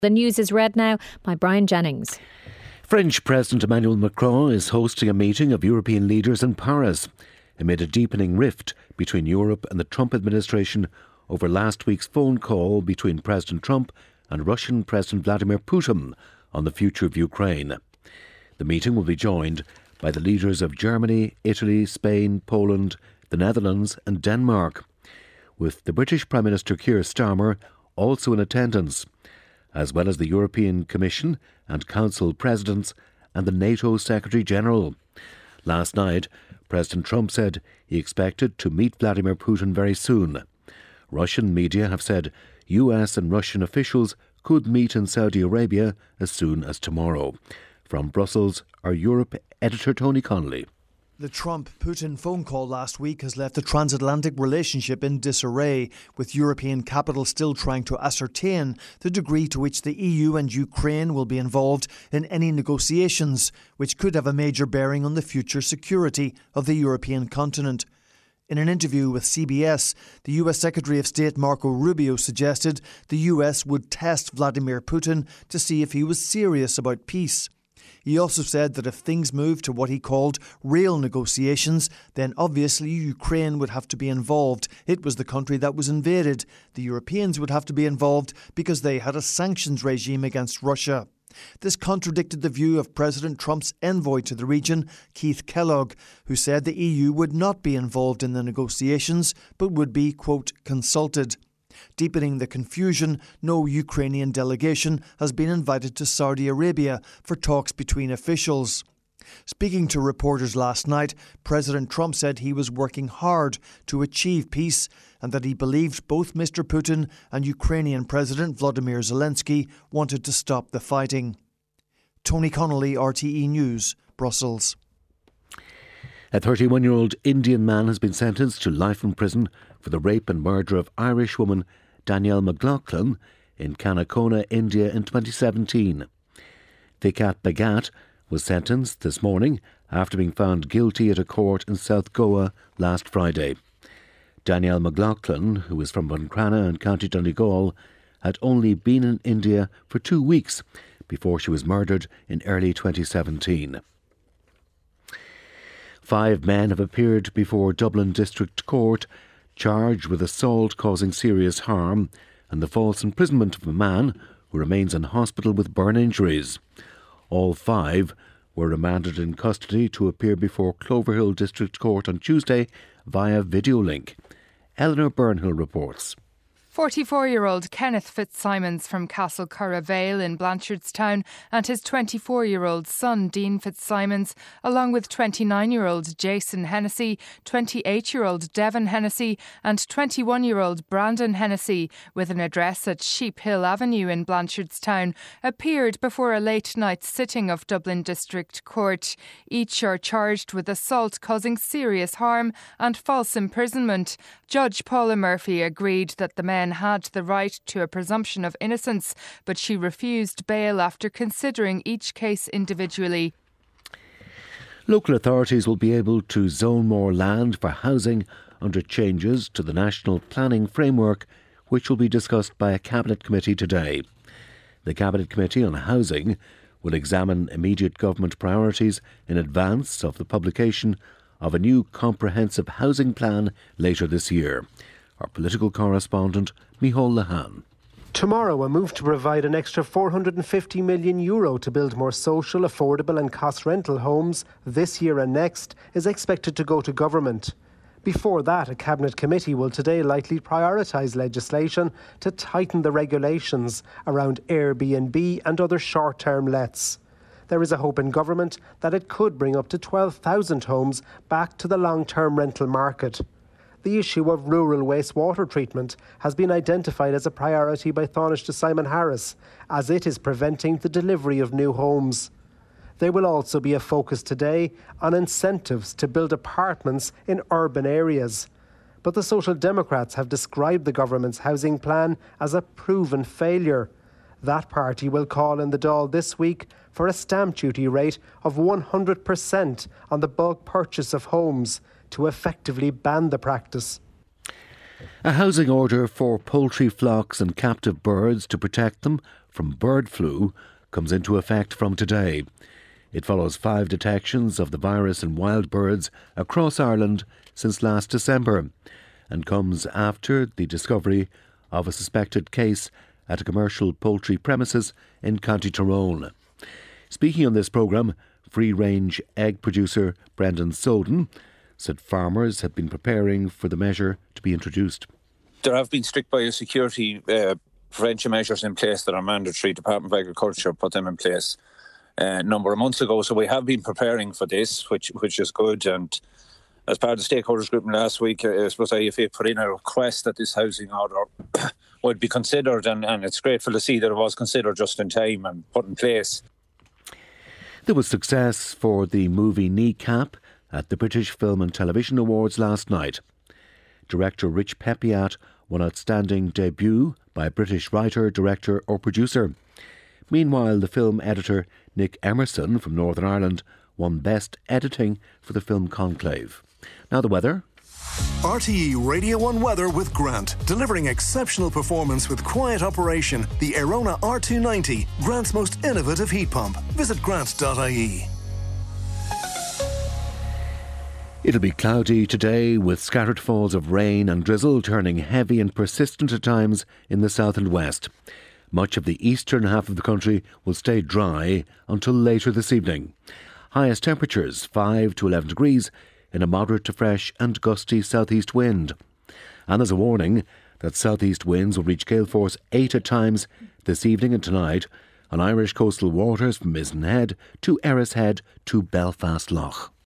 The news is read now by Brian Jennings. French President Emmanuel Macron is hosting a meeting of European leaders in Paris amid a deepening rift between Europe and the Trump administration over last week's phone call between President Trump and Russian President Vladimir Putin on the future of Ukraine. The meeting will be joined by the leaders of Germany, Italy, Spain, Poland, the Netherlands and Denmark, with the British Prime Minister Keir Starmer also in attendance, as well as the European Commission and Council presidents and the NATO Secretary-General. Last night, President Trump said he expected to meet Vladimir Putin very soon. Russian media have said US and Russian officials could meet in Saudi Arabia as soon as tomorrow. From Brussels, our Europe editor Tony Connolly. The Trump-Putin phone call last week has left the transatlantic relationship in disarray, with European capitals still trying to ascertain the degree to which the EU and Ukraine will be involved in any negotiations, which could have a major bearing on the future security of the European continent. In an interview with CBS, the US Secretary of State Marco Rubio suggested the US would test Vladimir Putin to see if he was serious about peace. He also said that if things moved to what he called real negotiations, then obviously Ukraine would have to be involved. It was the country that was invaded. The Europeans would have to be involved because they had a sanctions regime against Russia. This contradicted the view of President Trump's envoy to the region, Keith Kellogg, who said the EU would not be involved in the negotiations, but would be, quote, consulted. Deepening the confusion, no Ukrainian delegation has been invited to Saudi Arabia for talks between officials. Speaking to reporters last night, President Trump said he was working hard to achieve peace and that he believed both Mr. Putin and Ukrainian President Volodymyr Zelensky wanted to stop the fighting. Tony Connolly, RTE News, Brussels. A 31-year-old Indian man has been sentenced to life in prison for the rape and murder of Irish woman Danielle McLaughlin in Canacona, India in 2017. Vikat Bhagat was sentenced this morning after being found guilty at a court in South Goa last Friday. Danielle McLaughlin, who is from Buncrana in County Donegal, had only been in India for 2 weeks before she was murdered in early 2017. 5 men have appeared before Dublin District Court charged with assault causing serious harm and the false imprisonment of a man who remains in hospital with burn injuries. All 5 were remanded in custody to appear before Cloverhill District Court on Tuesday via video link. Eleanor Burnhill reports. 44-year-old Kenneth Fitzsimons from Castlecurra Vale in Blanchardstown and his 24-year-old son Dean Fitzsimons, along with 29-year-old Jason Hennessy, 28-year-old Devon Hennessy and 21-year-old Brandon Hennessy, with an address at Sheep Hill Avenue in Blanchardstown, appeared before a late-night sitting of Dublin District Court. Each are charged with assault causing serious harm and false imprisonment. Judge Paula Murphy agreed that the men had the right to a presumption of innocence, but she refused bail after considering each case individually. Local authorities will be able to zone more land for housing under changes to the National Planning Framework, which will be discussed by a Cabinet Committee today. The Cabinet Committee on Housing will examine immediate government priorities in advance of the publication of a new comprehensive housing plan later this year. Our political correspondent, Micheál Lehane. Tomorrow, a move to provide an extra €450 million to build more social, affordable and cost rental homes this year and next is expected to go to government. Before that, a Cabinet Committee will today likely prioritise legislation to tighten the regulations around Airbnb and other short-term lets. There is a hope in government that it could bring up to 12,000 homes back to the long-term rental market. The issue of rural wastewater treatment has been identified as a priority by Taoiseach Simon Harris, as it is preventing the delivery of new homes. There will also be a focus today on incentives to build apartments in urban areas. But the Social Democrats have described the government's housing plan as a proven failure. That party will call in the Dáil this week for a stamp duty rate of 100% on the bulk purchase of homes, to effectively ban the practice. A housing order for poultry flocks and captive birds to protect them from bird flu comes into effect from today. It follows 5 detections of the virus in wild birds across Ireland since last December and comes after the discovery of a suspected case at a commercial poultry premises in County Tyrone. Speaking on this programme, free-range egg producer Brendan Soden said farmers have been preparing for the measure to be introduced. There have been strict biosecurity prevention measures in place that are mandatory. Department of Agriculture put them in place a number of months ago. So we have been preparing for this, which is good. And as part of the stakeholders group last week, I suppose IFA put in a request that this housing order would be considered. And it's grateful to see that it was considered just in time and put in place. There was success for the movie Kneecap at the British Film and Television Awards last night. Director Rich Pepiat won Outstanding Debut by a British writer, director or producer. Meanwhile, the film editor Nick Emerson from Northern Ireland won Best Editing for the film Conclave. Now the weather. RTE Radio 1 weather with Grant, delivering exceptional performance with quiet operation. The Airona R290, Grant's most innovative heat pump. Visit grant.ie. It'll be cloudy today with scattered falls of rain and drizzle turning heavy and persistent at times in the south and west. Much of the eastern half of the country will stay dry until later this evening. Highest temperatures 5 to 11 degrees in a moderate to fresh and gusty southeast wind. And there's a warning that southeast winds will reach gale force 8 at times this evening and tonight on Irish coastal waters from Mizenhead to Erris Head to Belfast Lough.